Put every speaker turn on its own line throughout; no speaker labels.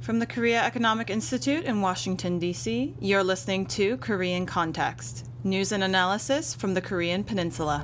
From the Korea Economic Institute in Washington, D.C., you're listening to Korean Context, news and analysis from the Korean Peninsula.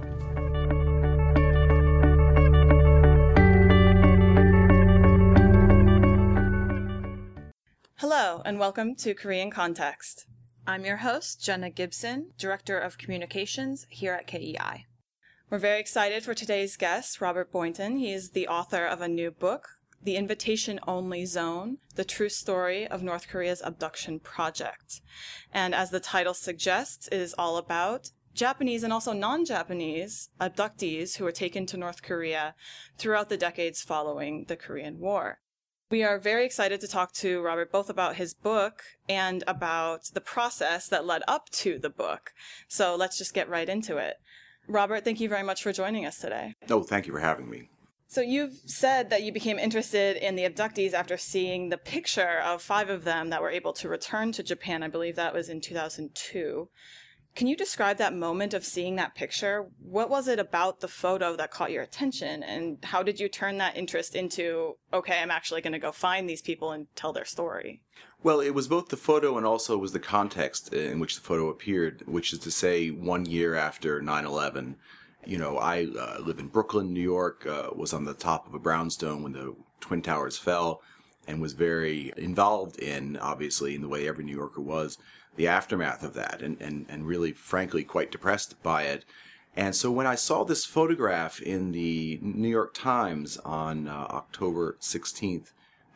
Hello, and welcome to Korean Context. I'm your host, Jenna Gibson, Director of Communications here at KEI. We're very excited for today's guest, Robert Boynton. He is the author of a new book, The Invitation-Only Zone, The True Story of North Korea's Abduction Project. And as the title suggests, it is all about Japanese and also non-Japanese abductees who were taken to North Korea throughout the decades following the Korean War. We are very excited to talk to Robert both about his book and about the process that led up to the book. So let's just get right into it. Robert, thank you very much for joining us today.
Oh, thank you for having me.
So you've said that you became interested in the abductees after seeing the picture of 5 of them that were able to return to Japan. I believe that was in 2002. Can you describe that moment of seeing that picture? What was it about the photo that caught your attention? And how did you turn that interest into, okay, I'm actually going to go find these people and tell their story?
Well, it was both the photo and also was the context in which the photo appeared, which is to say 1 year after 9/11. You know, I live in Brooklyn, New York, was on the top of a brownstone when the Twin Towers fell, and was very involved in, obviously, in the way every New Yorker was, the aftermath of that, and really, frankly, quite depressed by it. And so when I saw this photograph in the New York Times on October 16th,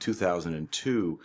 2002,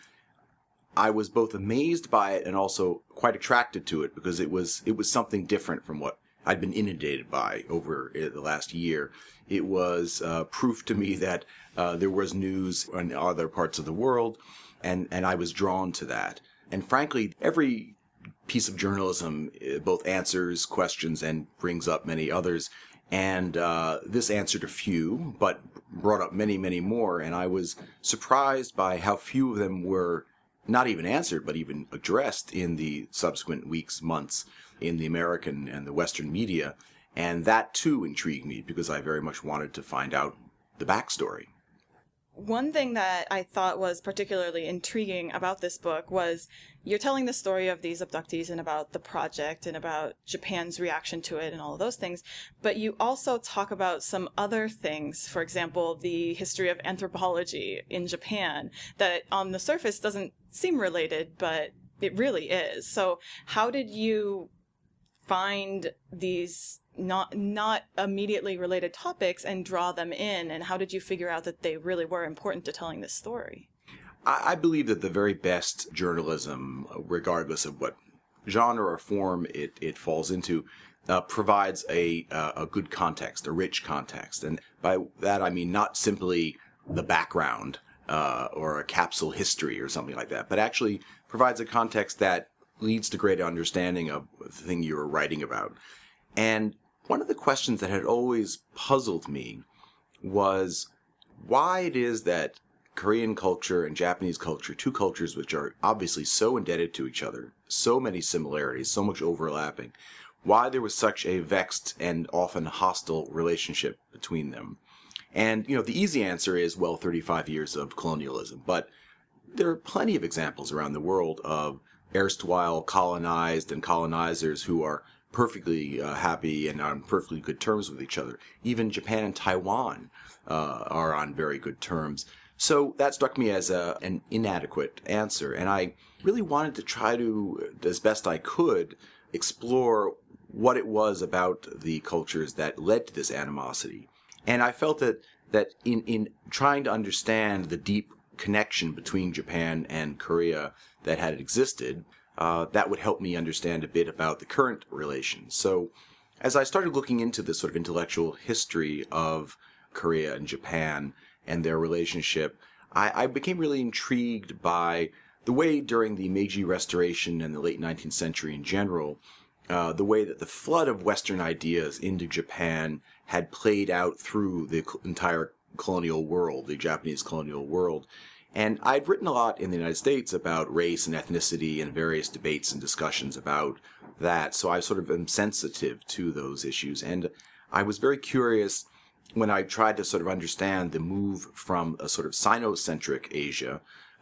I was both amazed by it and also quite attracted to it, because it was something different from what I'd been inundated by over the last year. It was proof to me that there was news in other parts of the world, and I was drawn to that. And frankly, every piece of journalism both answers questions and brings up many others. And this answered a few, but brought up many, many more. And I was surprised by how few of them were not even answered, but even addressed in the subsequent weeks, months, in the American and the Western media. And that, too, intrigued me, because I very much wanted to find out the backstory.
One thing that I thought was particularly intriguing about this book was you're telling the story of these abductees and about the project and about Japan's reaction to it and all of those things, but you also talk about some other things, for example, the history of anthropology in Japan, that on the surface doesn't seem related, but it really is. So how did you find these not immediately related topics and draw them in, and how did you figure out that they really were important to telling this story?
I believe that the very best journalism, regardless of what genre or form it falls into, provides a good context, a rich context. And by that I mean not simply the background or a capsule history or something like that, but actually provides a context that leads to greater understanding of the thing you were writing about. And one of the questions that had always puzzled me was why it is that Korean culture and Japanese culture, two cultures which are obviously so indebted to each other, so many similarities, so much overlapping, why there was such a vexed and often hostile relationship between them. And, you know, the easy answer is, well, 35 years of colonialism. But there are plenty of examples around the world of erstwhile colonized and colonizers who are perfectly happy and on perfectly good terms with each other. Even Japan and Taiwan are on very good terms. So that struck me as an inadequate answer, and I really wanted to try to, as best I could, explore what it was about the cultures that led to this animosity. And I felt that in trying to understand the deep connection between Japan and Korea that had existed, that would help me understand a bit about the current relations. So as I started looking into this sort of intellectual history of Korea and Japan and their relationship, I became really intrigued by the way during the Meiji Restoration and the late 19th century in general, the way that the flood of Western ideas into Japan had played out through the entire colonial world, the Japanese colonial world. And I'd written a lot in the United States about race and ethnicity and various debates and discussions about that, so I sort of am sensitive to those issues. And I was very curious when I tried to sort of understand the move from a sort of Sino-centric Asia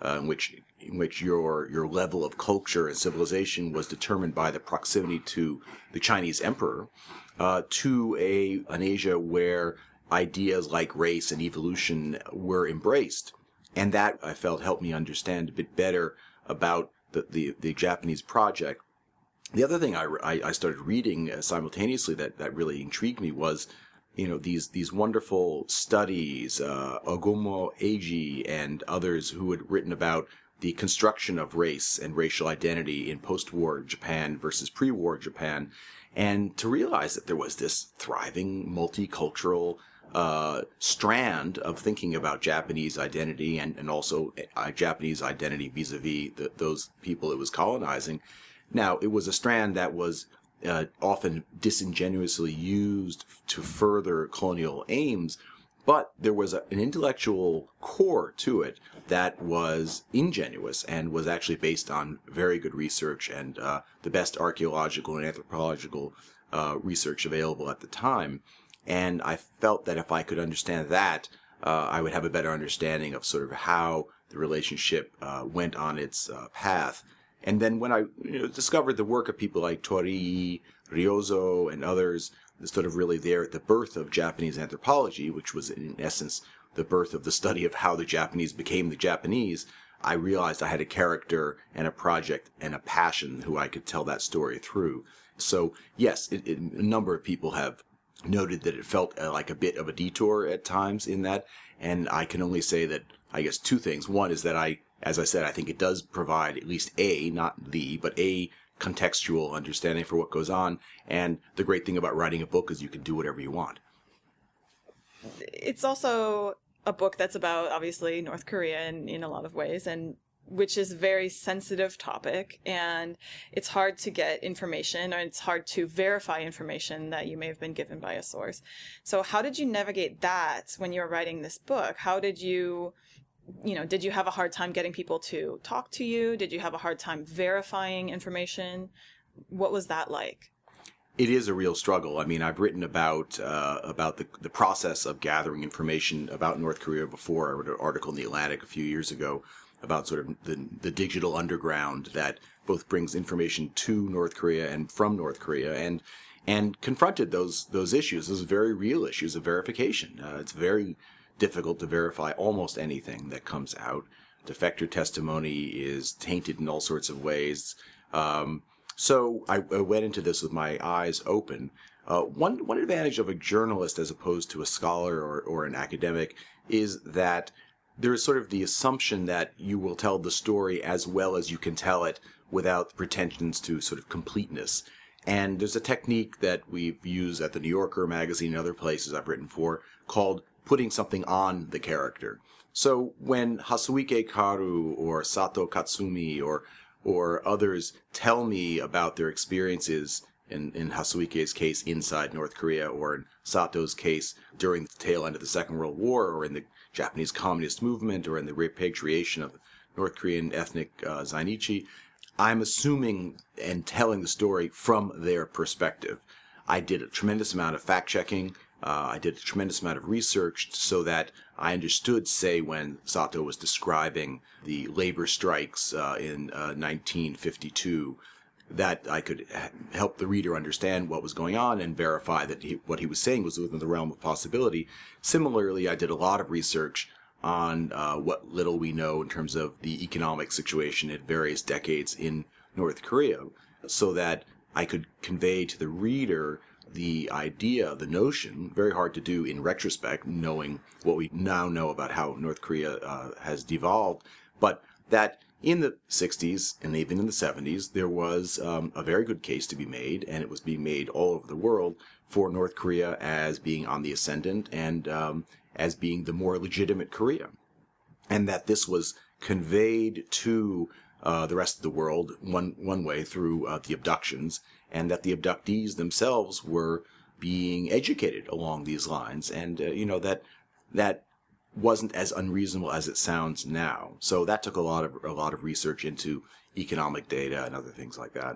in which your level of culture and civilization was determined by the proximity to the Chinese emperor, to an Asia where ideas like race and evolution were embraced. And that, I felt, helped me understand a bit better about the Japanese project. The other thing I started reading simultaneously that really intrigued me was, these wonderful studies, Ogomo Eiji and others who had written about the construction of race and racial identity in post-war Japan versus pre-war Japan, and to realize that there was this thriving multicultural strand of thinking about Japanese identity and also Japanese identity vis-a-vis those people it was colonizing. Now, it was a strand that was often disingenuously used to further colonial aims, but there was an intellectual core to it that was ingenuous and was actually based on very good research and the best archaeological and anthropological research available at the time. And I felt that if I could understand that, I would have a better understanding of sort of how the relationship went on its path. And then when I discovered the work of people like Torii, Ryozo, and others, sort of really there at the birth of Japanese anthropology, which was in essence the birth of the study of how the Japanese became the Japanese, I realized I had a character and a project and a passion who I could tell that story through. So yes, a number of people have noted that it felt like a bit of a detour at times in that, and I can only say that, I guess, two things. One is that as I said, I think it does provide at least not a contextual understanding for what goes on, and the great thing about writing a book is you can do whatever you want.
It's also a book that's about, obviously, North Korea in a lot of ways, and which is a very sensitive topic, and it's hard to get information, or it's hard to verify information that you may have been given by a source. So how did you navigate that when you were writing this book? How did you have a hard time getting people to talk to you? Did you have a hard time verifying information? What was that like?
It is a real struggle. I mean, I've written about the process of gathering information about North Korea before. I wrote an article in The Atlantic a few years ago about sort of the digital underground that both brings information to North Korea and from North Korea, and confronted those issues, those very real issues of verification. It's very difficult to verify almost anything that comes out. Defector testimony is tainted in all sorts of ways. So I went into this with my eyes open. One advantage of a journalist as opposed to a scholar or an academic is that there is sort of the assumption that you will tell the story as well as you can tell it without pretensions to sort of completeness. And there's a technique that we've used at the New Yorker magazine and other places I've written for called putting something on the character. So when Hasuike Karu or Sato Katsumi or others tell me about their experiences, in Hasuike's case inside North Korea, or in Sato's case during the tail end of the Second World War, or in the Japanese Communist movement, or in the repatriation of North Korean ethnic Zainichi, I'm assuming and telling the story from their perspective. I did a tremendous amount of fact-checking. I did a tremendous amount of research so that I understood, say, when Sato was describing the labor strikes in 1952, that I could help the reader understand what was going on and verify that what he was saying was within the realm of possibility. Similarly, I did a lot of research on what little we know in terms of the economic situation at various decades in North Korea, so that I could convey to the reader the idea, the notion, very hard to do in retrospect, knowing what we now know about how North Korea has devolved, but that in the 60s and even in the 70s, there was a very good case to be made, and it was being made all over the world, for North Korea as being on the ascendant and as being the more legitimate Korea. And that this was conveyed to the rest of the world one way through the abductions, and that the abductees themselves were being educated along these lines, and that wasn't as unreasonable as it sounds now. So that took a lot of research into economic data and other things like that.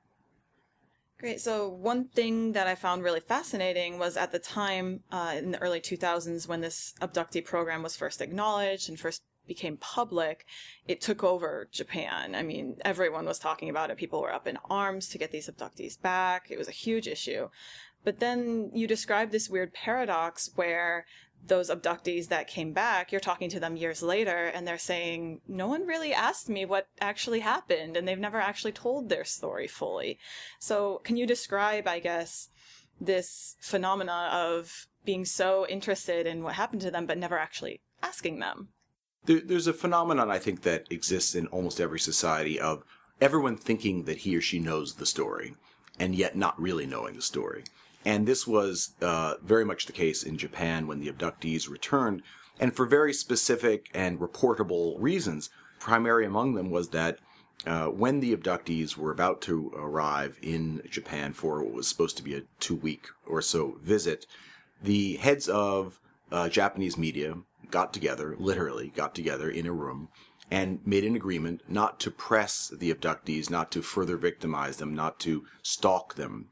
Great. So one thing that I found really fascinating was at the time in the early 2000s when this abductee program was first acknowledged and first became public, it took over Japan. I mean, everyone was talking about it. People were up in arms to get these abductees back. It was a huge issue. But then you describe this weird paradox where those abductees that came back, you're talking to them years later, and they're saying, no one really asked me what actually happened, and they've never actually told their story fully. So can you describe, I guess, this phenomena of being so interested in what happened to them, but never actually asking them?
There's a phenomenon, I think, that exists in almost every society of everyone thinking that he or she knows the story, and yet not really knowing the story. And this was very much the case in Japan when the abductees returned, and for very specific and reportable reasons. Primary among them was that when the abductees were about to arrive in Japan for what was supposed to be a 2-week or so visit, the heads of Japanese media literally got together in a room and made an agreement not to press the abductees, not to further victimize them, not to stalk them.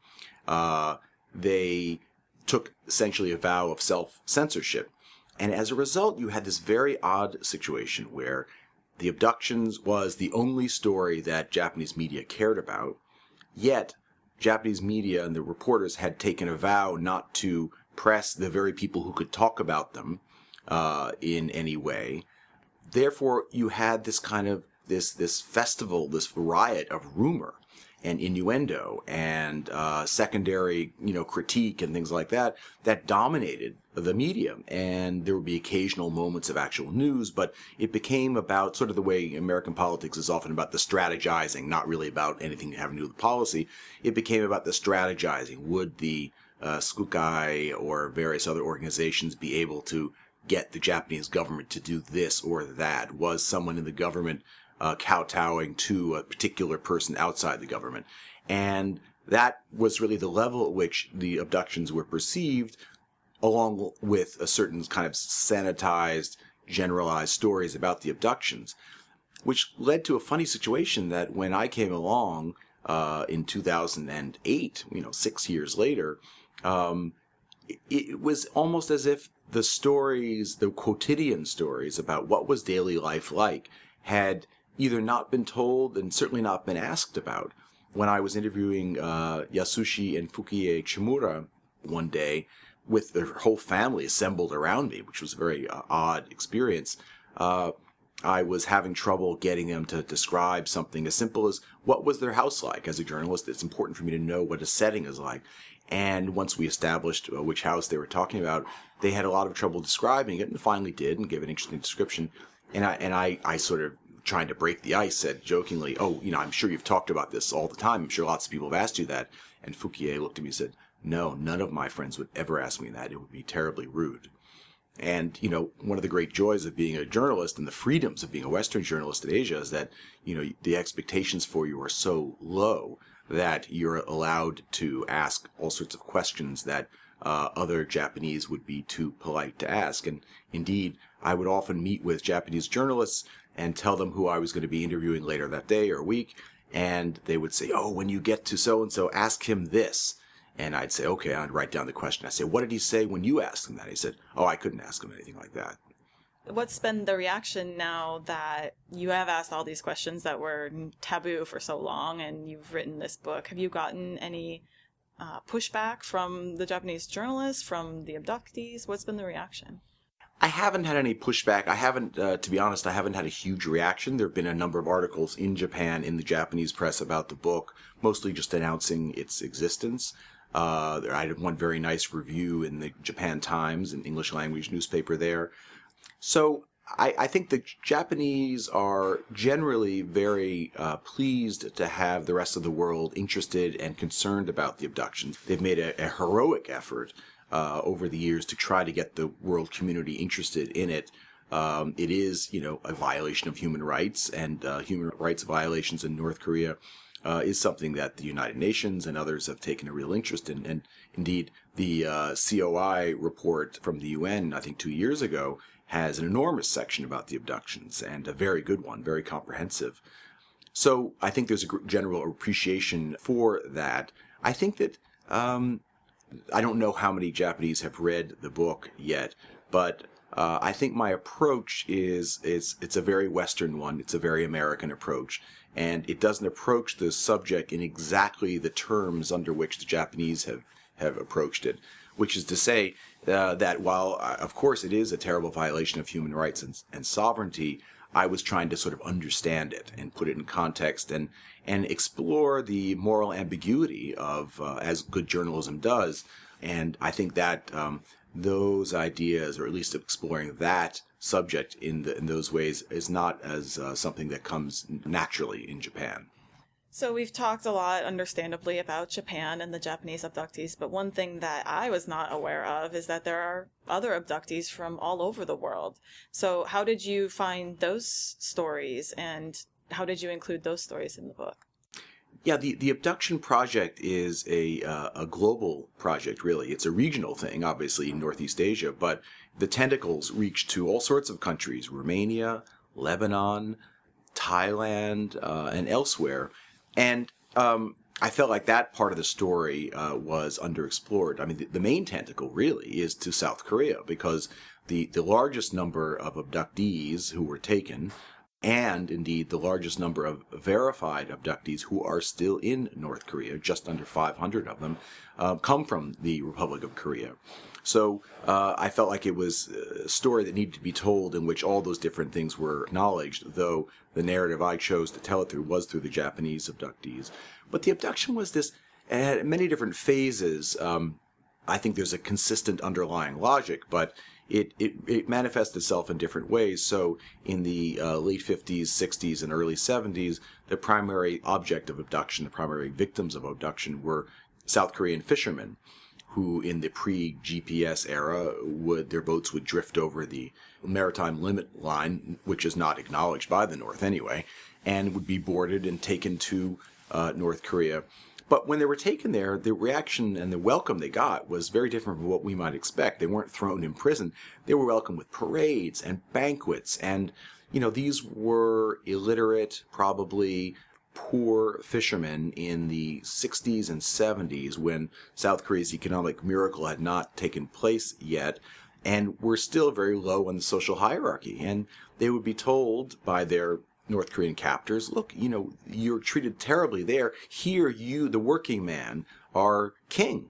They took essentially a vow of self-censorship. And as a result, you had this very odd situation where the abductions was the only story that Japanese media cared about, yet Japanese media and the reporters had taken a vow not to press the very people who could talk about them in any way. Therefore, you had this kind of this festival, this riot of rumor and innuendo and secondary, critique and things like that dominated the media. And there would be occasional moments of actual news, but it became about sort of the way American politics is often about the strategizing, not really about anything having to do with policy. It became about the strategizing. Would the Tsukukai or various other organizations be able to get the Japanese government to do this or that? Was someone in the government kowtowing to a particular person outside the government? And that was really the level at which the abductions were perceived, along with a certain kind of sanitized, generalized stories about the abductions, which led to a funny situation that when I came along in 2008, 6 years later, it was almost as if the stories, the quotidian stories about what was daily life like, had either not been told and certainly not been asked about. When I was interviewing Yasushi and Fukie Chimura one day with their whole family assembled around me, which was a very odd experience, I was having trouble getting them to describe something as simple as what was their house like. As a journalist, it's important for me to know what a setting is like. And once we established which house they were talking about, they had a lot of trouble describing it, and finally did, and gave an interesting description. And I sort of, trying to break the ice, said jokingly, "Oh, I'm sure you've talked about this all the time. I'm sure lots of people have asked you that." And Fukie looked at me and said, "No, none of my friends would ever ask me that. It would be terribly rude." And, one of the great joys of being a journalist and the freedoms of being a Western journalist in Asia is that, the expectations for you are so low that you're allowed to ask all sorts of questions that other Japanese would be too polite to ask. And indeed, I would often meet with Japanese journalists and tell them who I was going to be interviewing later that day or week. And they would say, "Oh, when you get to so-and-so, ask him this." And I'd say, "Okay," and I'd write down the question. I say, "What did he say when you asked him that?" He said, "Oh, I couldn't ask him anything like that."
What's been the reaction now that you have asked all these questions that were taboo for so long and you've written this book? Have you gotten any pushback from the Japanese journalists, from the abductees? What's been the reaction?
I haven't had any pushback. I haven't, to be honest, I haven't had a huge reaction. There have been a number of articles in Japan, in the Japanese press about the book, mostly just announcing its existence. I had one very nice review in the Japan Times, an English language newspaper there. So I think the Japanese are generally very pleased to have the rest of the world interested and concerned about the abductions. They've made a heroic effort over the years to try to get the world community interested in it. It is, a violation of human rights, and human rights violations in North Korea is something that the United Nations and others have taken a real interest in. And indeed, the COI report from the UN, I think 2 years ago, has an enormous section about the abductions, and a very good one, very comprehensive. So I think there's a general appreciation for that. I think that I don't know how many Japanese have read the book yet, but I think my approach it's a very Western one. It's a very American approach, and it doesn't approach the subject in exactly the terms under which the Japanese have approached it. Which is to say that while, of course, it is a terrible violation of human rights and sovereignty, I was trying to sort of understand it and put it in context and explore the moral ambiguity of, as good journalism does. And I think that those ideas, or at least exploring that subject in those ways, is not as something that comes naturally in Japan.
So we've talked a lot, understandably, about Japan and the Japanese abductees, but one thing that I was not aware of is that there are other abductees from all over the world. So how did you find those stories, and how did you include those stories in the book?
Yeah, the abduction project is a global project, really. It's a regional thing, obviously, in Northeast Asia, but the tentacles reach to all sorts of countries, Romania, Lebanon, Thailand, and elsewhere. And I felt like that part of the story was underexplored. I mean, the main tentacle really is to South Korea, because the largest number of abductees who were taken, and indeed the largest number of verified abductees who are still in North Korea, just under 500 of them, come from the Republic of Korea. So I felt like it was a story that needed to be told in which all those different things were acknowledged, though the narrative I chose to tell it through was through the Japanese abductees. But the abduction was this, it had many different phases. I think there's a consistent underlying logic, but it manifests itself in different ways. So in the late 50s, 60s, and early 70s, the primary object of abduction, the primary victims of abduction, were South Korean fishermen, who in the pre-GPS era, their boats would drift over the maritime limit line, which is not acknowledged by the North anyway, and would be boarded and taken to North Korea. But when they were taken there, the reaction and the welcome they got was very different from what we might expect. They weren't thrown in prison. They were welcomed with parades and banquets. And, these were illiterate, probably poor fishermen in the 60s and 70s, when South Korea's economic miracle had not taken place yet, and were still very low on the social hierarchy. And they would be told by their North Korean captors, look, you're treated terribly there. Here, you, the working man, are king.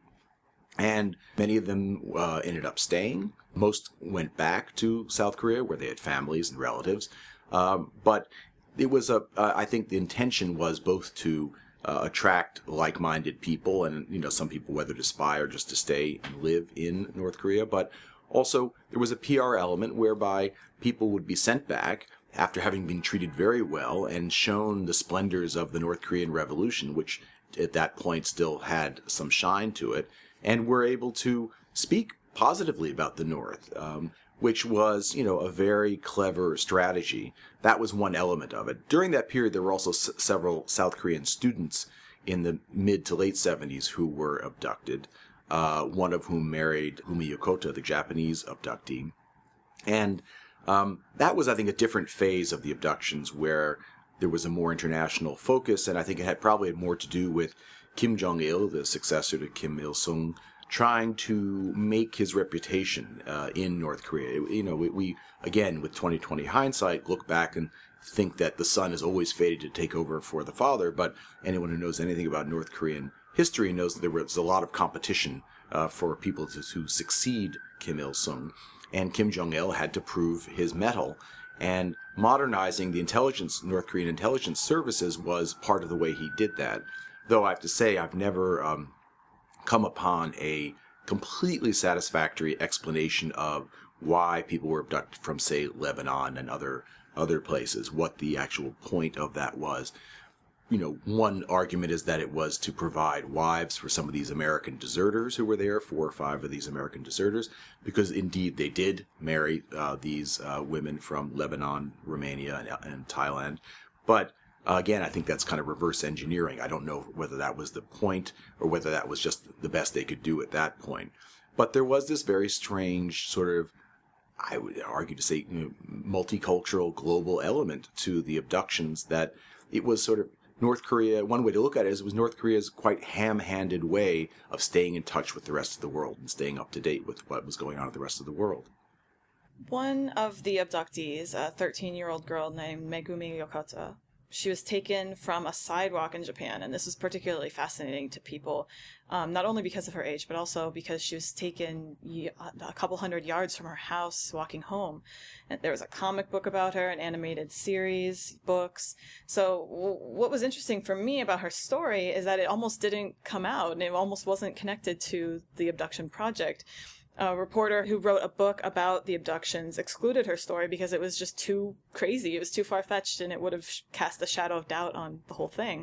And many of them ended up staying. Most went back to South Korea, where they had families and relatives. But it was I think the intention was both to attract like-minded people, and some people, whether to spy or just to stay and live in North Korea, but also there was a PR element whereby people would be sent back after having been treated very well and shown the splendors of the North Korean Revolution, which at that point still had some shine to it, and were able to speak positively about the North, which was, a very clever strategy. That was one element of it. During that period, there were also several South Korean students in the mid to late 70s who were abducted, one of whom married Umi Yokota, the Japanese abductee. And that was, I think, a different phase of the abductions where there was a more international focus, and I think it had probably more to do with Kim Jong-il, the successor to Kim Il-sung, trying to make his reputation in North Korea. We again, with 2020 hindsight, look back and think that the son is always fated to take over for the father, but anyone who knows anything about North Korean history knows that there was a lot of competition for people to succeed Kim Il-sung, and Kim Jong-il had to prove his mettle. And modernizing the North Korean intelligence services was part of the way he did that. Though I have to say, I've never come upon a completely satisfactory explanation of why people were abducted from, say, Lebanon and other places, what the actual point of that was. One argument is that it was to provide wives for some of these American deserters who were there, 4 or 5 of these American deserters, because indeed they did marry these women from Lebanon, Romania, and Thailand. But again, I think that's kind of reverse engineering. I don't know whether that was the point or whether that was just the best they could do at that point. But there was this very strange sort of, I would argue to say, multicultural global element to the abductions, that it was sort of North Korea. One way to look at it is it was North Korea's quite ham-handed way of staying in touch with the rest of the world and staying up to date with what was going on in the rest of the world.
One of the abductees, a 13-year-old girl named Megumi Yokota, she was taken from a sidewalk in Japan, and this was particularly fascinating to people, not only because of her age, but also because she was taken a couple hundred yards from her house walking home. And there was a comic book about her, an animated series, books. So what was interesting for me about her story is that it almost didn't come out, and it almost wasn't connected to the abduction project. A reporter who wrote a book about the abductions excluded her story because it was just too crazy. It was too far-fetched, and it would have cast a shadow of doubt on the whole thing.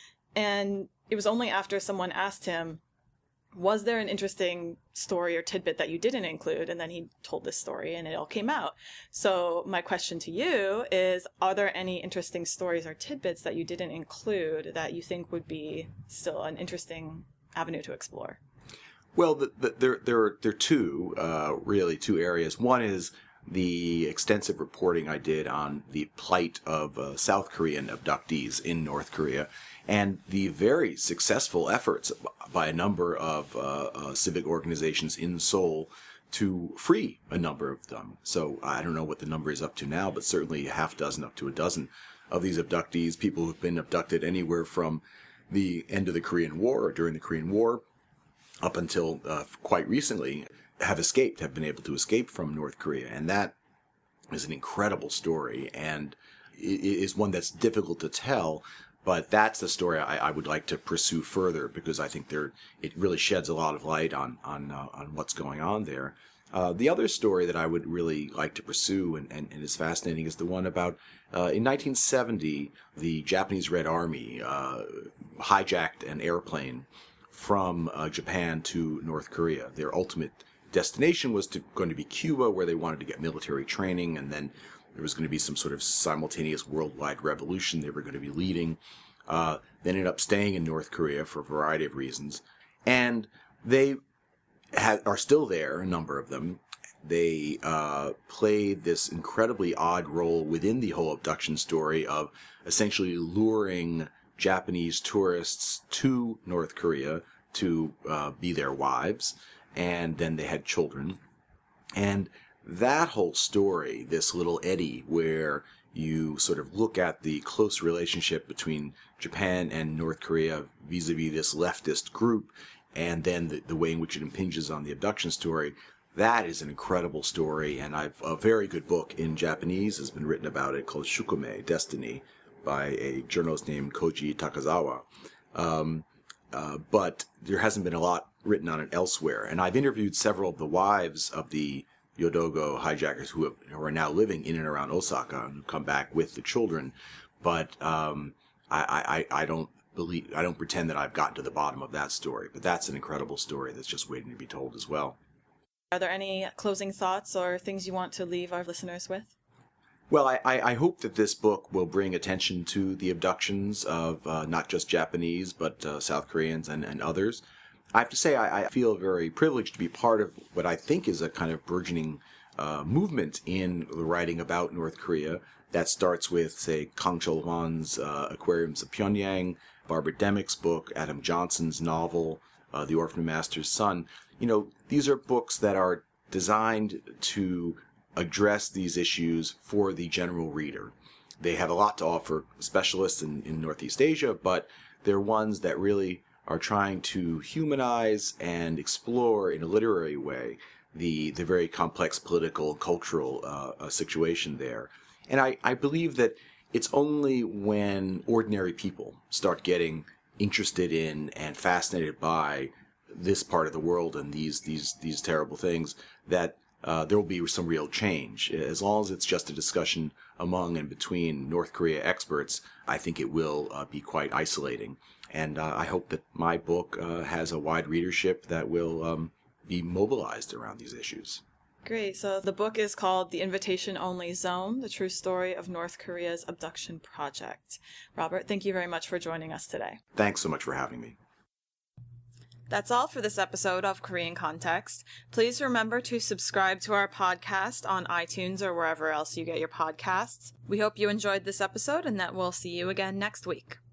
And it was only after someone asked him, was there an interesting story or tidbit that you didn't include? And then he told this story, and it all came out. So my question to you is, are there any interesting stories or tidbits that you didn't include that you think would be still an interesting avenue to explore?
Well, there are two areas. One is the extensive reporting I did on the plight of South Korean abductees in North Korea, and the very successful efforts by a number of civic organizations in Seoul to free a number of them. So I don't know what the number is up to now, but certainly a half dozen up to a dozen of these abductees, people who've been abducted anywhere from the end of the Korean War or during the Korean War up until quite recently, have been able to escape from North Korea. And that is an incredible story, and it is one that's difficult to tell, but that's the story I would like to pursue further, because I think it really sheds a lot of light on what's going on there. The other story that I would really like to pursue and is fascinating is the one about in 1970, the Japanese Red Army hijacked an airplane from Japan to North Korea. Their ultimate destination was going to be Cuba, where they wanted to get military training, and then there was going to be some sort of simultaneous worldwide revolution they were going to be leading. They ended up staying in North Korea for a variety of reasons, and they are still there, a number of them. They played this incredibly odd role within the whole abduction story of essentially luring Japanese tourists to North Korea to be their wives, and then they had children. And that whole story, this little eddy where you sort of look at the close relationship between Japan and North Korea vis-a-vis this leftist group, and then the way in which it impinges on the abduction story, that is an incredible story. And a very good book in Japanese has been written about it called Shukume, Destiny, by a journalist named Koji Takazawa. But there hasn't been a lot written on it elsewhere. And I've interviewed several of the wives of the Yodogo hijackers who are now living in and around Osaka and come back with the children. But I don't pretend that I've gotten to the bottom of that story. But that's an incredible story that's just waiting to be told as well.
Are there any closing thoughts or things you want to leave our listeners with?
Well, I hope that this book will bring attention to the abductions of not just Japanese, but South Koreans and others. I have to say I feel very privileged to be part of what I think is a kind of burgeoning movement in the writing about North Korea that starts with, say, Kang Chol-hwan's Aquariums of Pyongyang, Barbara Demick's book, Adam Johnson's novel, The Orphan Master's Son. You know, these are books that are designed to address these issues for the general reader. They have a lot to offer specialists in Northeast Asia, but they're ones that really are trying to humanize and explore in a literary way the very complex political and cultural situation there. And I believe that it's only when ordinary people start getting interested in and fascinated by this part of the world and these terrible things that there will be some real change. As long as it's just a discussion among and between North Korea experts, I think it will be quite isolating. And I hope that my book has a wide readership that will be mobilized around these issues.
Great. So the book is called The Invitation Only Zone, The True Story of North Korea's Abduction Project. Robert, thank you very much for joining us today.
Thanks so much for having me.
That's all for this episode of Korean Context. Please remember to subscribe to our podcast on iTunes or wherever else you get your podcasts. We hope you enjoyed this episode and that we'll see you again next week.